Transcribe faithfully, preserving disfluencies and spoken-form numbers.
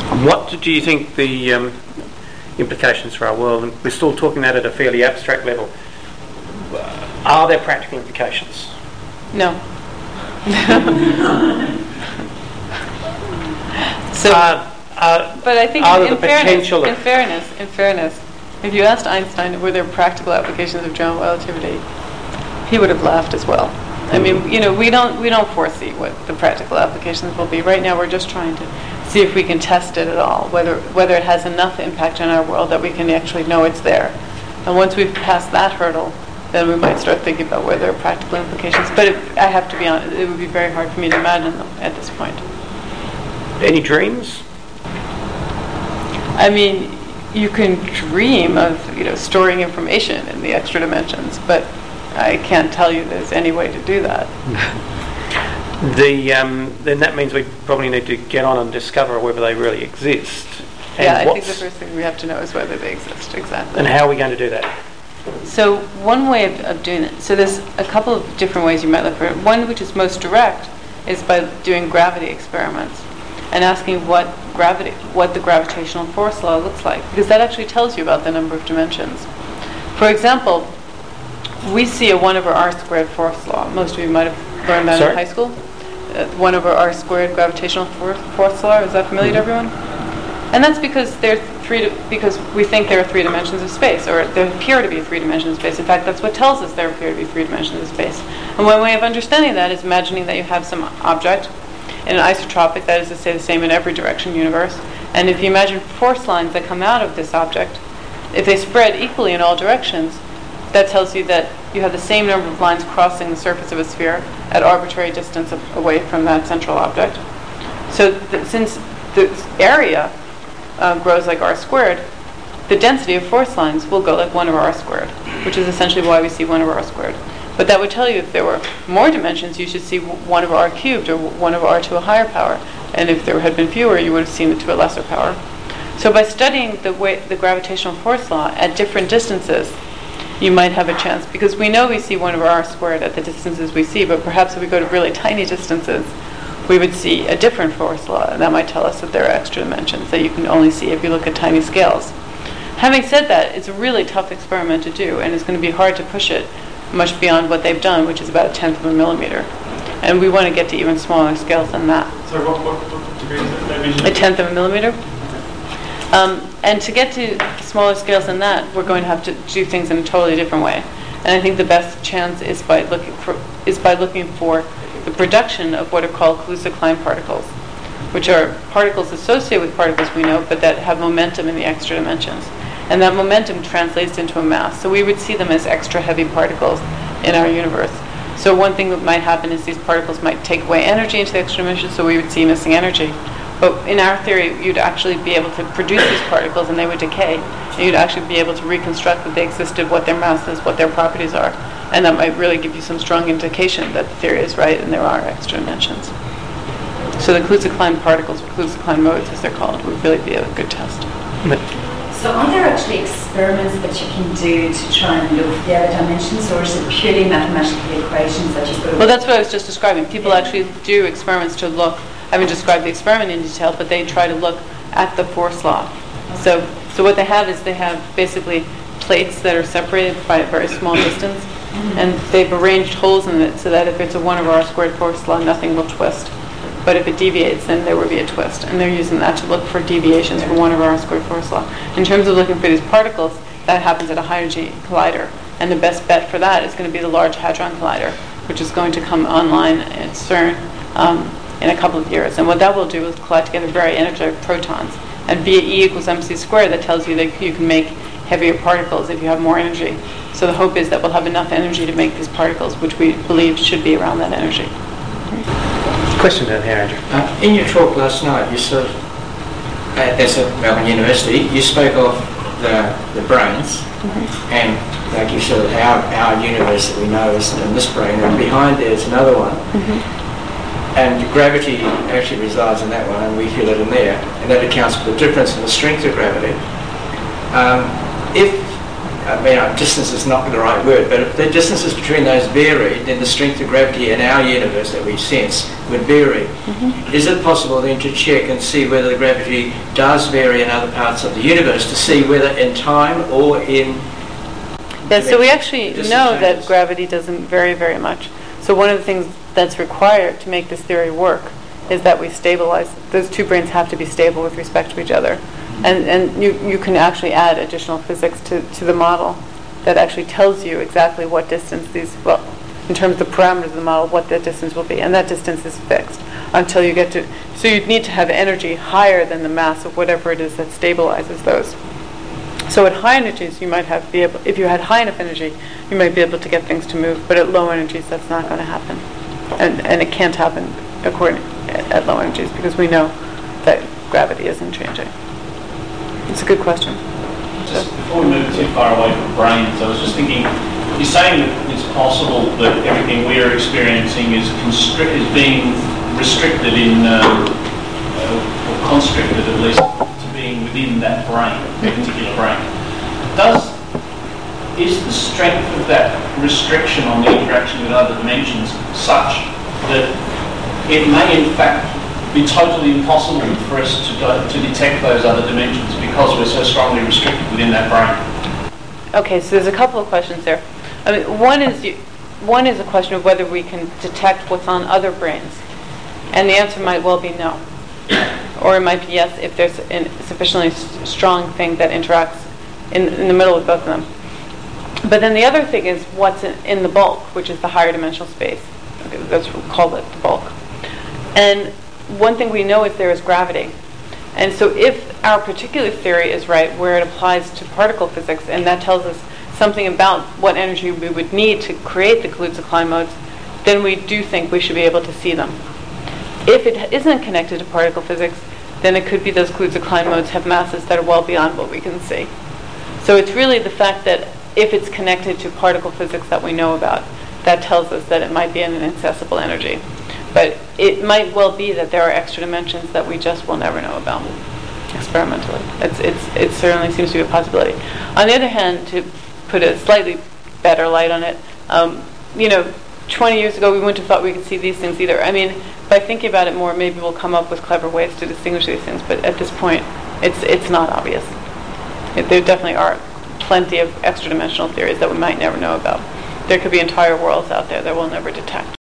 What do you think the um, implications for our world? And we're still talking that at a fairly abstract level. Are there practical implications? No. so, uh, uh, but I think are in, in, the fairness, potential in fairness, in fairness, if you asked Einstein were there practical applications of general relativity, he would have laughed as well. I mean, you know, we don't we don't foresee what the practical applications will be. Right now, we're just trying to see if we can test it at all, whether whether it has enough impact on our world that we can actually know it's there. And once we've passed that hurdle, then we might start thinking about whether there are practical implications. But if, I have to be honest, it would be very hard for me to imagine them at this point. Any dreams? I mean, you can dream of, you know, storing information in the extra dimensions, but I can't tell you there's any way to do that. the um, then that means we probably need to get on and discover whether they really exist. And yeah, I think the first thing we have to know is whether they exist, exactly. And how are we going to do that? So one way of, of doing it, so there's a couple of different ways you might look for it. One which is most direct is by doing gravity experiments and asking what gravity, what the gravitational force law looks like, because that actually tells you about the number of dimensions. For example, we see a one over r squared force law. Most of you might have learned that Sorry? in high school. Uh, one over r squared gravitational force, force law. Is that familiar Mm-hmm. to everyone? And that's because there are three. Because we think there are three dimensions of space, or there appear to be three dimensions of space. In fact, that's what tells us there appear to be three dimensions of space. And one way of understanding that is imagining that you have some object in an isotropic, that is to say, the same in every direction universe. And if you imagine force lines that come out of this object, if they spread equally in all directions, that tells you that you have the same number of lines crossing the surface of a sphere at arbitrary distance of, away from that central object. So th- since the area uh, grows like r squared, the density of force lines will go like one over r squared, which is essentially why we see one over r squared. But that would tell you if there were more dimensions, you should see one over r cubed, or one over r to a higher power. And if there had been fewer, you would have seen it to a lesser power. So by studying the way the gravitational force law at different distances, you might have a chance, because we know we see one over r squared at the distances we see, but perhaps if we go to really tiny distances, we would see a different force law, and that might tell us that there are extra dimensions that you can only see if you look at tiny scales. Having said that, it's a really tough experiment to do, and it's going to be hard to push it much beyond what they've done, which is about a tenth of a millimeter. And we want to get to even smaller scales than that. So what, what, what degree is that division? A tenth of a millimeter. Um, and to get to smaller scales than that, we're going to have to do things in a totally different way. And I think the best chance is by looking for is by looking for the production of what are called Kaluza-Klein particles, which are particles associated with particles we know, but that have momentum in the extra dimensions. And that momentum translates into a mass. So we would see them as extra heavy particles in our universe. So one thing that might happen is these particles might take away energy into the extra dimensions, so we would see missing energy. But in our theory, you'd actually be able to produce these particles and they would decay. And you'd actually be able to reconstruct that they existed, what their mass is, what their properties are. And that might really give you some strong indication that the theory is right and there are extra dimensions. So the Kaluza-Klein particles, or Kaluza-Klein modes as they're called, would really be a good test. So are there actually experiments that you can do to try and look for the other dimensions, or is it purely mathematical equations that you put? Well, that's what I was just describing. People yeah. actually do experiments to look. I haven't described the experiment in detail, but they try to look at the force law. Okay. So, so what they have is they have basically plates that are separated by a very small distance, mm-hmm. and they've arranged holes in it so that if it's a one over r squared force law, nothing will twist. But if it deviates, then there will be a twist. And they're using that to look for deviations from one over r squared force law. In terms of looking for these particles, that happens at a high energy collider. And the best bet for that is going to be the Large Hadron Collider, which is going to come online at CERN um, in a couple of years. And what that will do is collide together very energetic protons. And via E equals mc squared, that tells you that you can make heavier particles if you have more energy. So the hope is that we'll have enough energy to make these particles, which we believe should be around that energy. Question down here, Andrew. Uh, in your talk last night, you sort of, uh, as at Melbourne University, you spoke of the the brains, mm-hmm. and like you sort of our our universe that we know is in this brain, and behind there's another one, mm-hmm. and gravity actually resides in that one, and we feel it in there, and that accounts for the difference in the strength of gravity. Um, if I mean, uh, distance is not the right word, but if the distances between those vary, then the strength of gravity in our universe that we sense would vary. Mm-hmm. Is it possible then to check and see whether the gravity does vary in other parts of the universe, to see whether in time or in... Yeah, so we actually know that gravity doesn't vary very much. So one of the things that's required to make this theory work is that we stabilize. Those two brains have to be stable with respect to each other. And and you, you can actually add additional physics to, to the model that actually tells you exactly what distance these, well, in terms of the parameters of the model, what that distance will be. And that distance is fixed until you get to, so you'd need to have energy higher than the mass of whatever it is that stabilizes those. So at high energies, you might have, be able, if you had high enough energy, you might be able to get things to move. But at low energies, that's not going to happen. And, and it can't happen according, at low energies because we know that gravity isn't changing. It's a good question. Just before we move too far away from brains, I was just thinking, you're saying that it's possible that everything we are experiencing is constrict, is being restricted in, uh, uh, or constricted at least, to being within that brain, a particular brain. Does, is the strength of that restriction on the interaction with other dimensions such that it may in fact be totally impossible for us to, go, to detect those other dimensions because we're so strongly restricted within that brain? Okay, so there's a couple of questions there. I mean, one is you, one is a question of whether we can detect what's on other brains, and the answer might well be no, or it might be yes if there's a sufficiently s- strong thing that interacts in, in the middle of both of them. But then the other thing is what's in, in the bulk, which is the higher dimensional space. Okay, that's what we call it, the bulk. And one thing we know is there is gravity. And so if our particular theory is right, where it applies to particle physics, and that tells us something about what energy we would need to create the Kaluza-Klein modes, then we do think we should be able to see them. If it isn't connected to particle physics, then it could be those Kaluza-Klein modes have masses that are well beyond what we can see. So it's really the fact that if it's connected to particle physics that we know about, that tells us that it might be an inaccessible energy. But it might well be that there are extra dimensions that we just will never know about experimentally. It's, it's, it certainly seems to be a possibility. On the other hand, to put a slightly better light on it, um, you know, twenty years ago we wouldn't have thought we could see these things either. I mean, by thinking about it more, maybe we'll come up with clever ways to distinguish these things, but at this point, it's, it's not obvious. It, there definitely are plenty of extra dimensional theories that we might never know about. There could be entire worlds out there that we'll never detect.